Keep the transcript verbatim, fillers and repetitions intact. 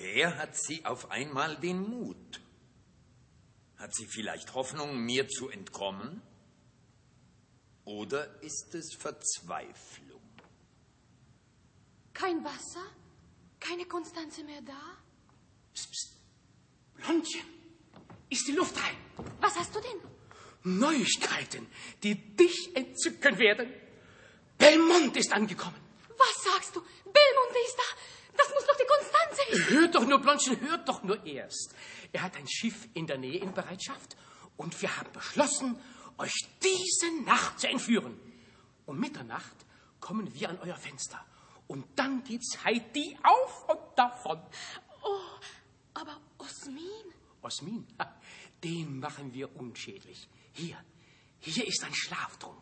Woher hat sie auf einmal den Mut? Hat sie vielleicht Hoffnung, mir zu entkommen? Oder ist es Verzweiflung? Kein Wasser? Keine Konstanze mehr da? Psst, psst. Blondchen, ist die Luft rein? Was hast du denn? Neuigkeiten, die dich entzücken werden. Belmont ist angekommen. Was sagst du? Belmonte ist da? Das muss doch die Konstanze wissen. Hört doch nur, Blondchen, hört doch nur erst. Er hat ein Schiff in der Nähe in Bereitschaft und wir haben beschlossen, euch diese Nacht zu entführen. Um Mitternacht kommen wir an euer Fenster und dann geht's Heidi auf und davon. Oh, aber Osmin? Osmin, den machen wir unschädlich. Hier, hier ist ein Schlaftrunk.